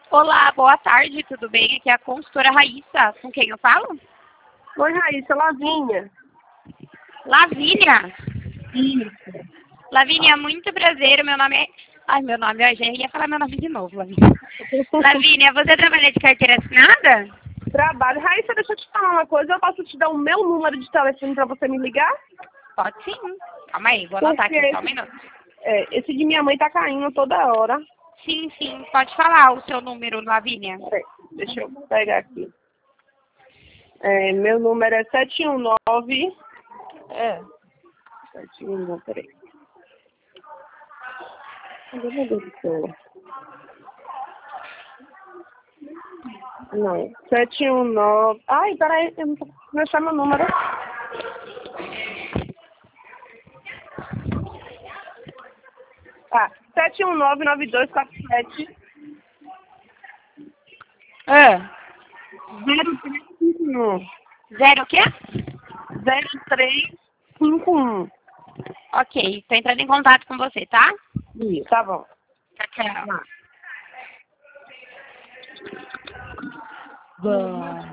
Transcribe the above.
Olá, boa tarde, tudo bem? Aqui é a consultora Raíssa. Com quem eu falo? Oi, Raíssa, Lavínia. Lavínia. Isso. Lavínia, muito prazer. Meu nome é... Ai, meu nome, eu já ia falar meu nome de novo, Lavínia. Lavínia, você trabalha de carteira assinada? Trabalho. Raíssa, deixa eu te falar uma coisa. Eu posso te dar o meu número de telefone para você me ligar? Pode sim. Calma aí, vou anotar aqui, só um minuto. Esse de minha mãe tá caindo toda hora. Sim, sim, pode falar o seu número, Lavínia. Peraí, deixa eu pegar aqui. Meu número é 719... 719, peraí. Cadê meu Deus do céu? Não, 719... Ai, peraí, eu não tô conseguindo achar meu número. Ah, 719-9247... Ah, 0351. zero o quê? 0351. Ok, tô entrando em contato com você, tá? Isso, tá bom. Tchau, tchau. Tá.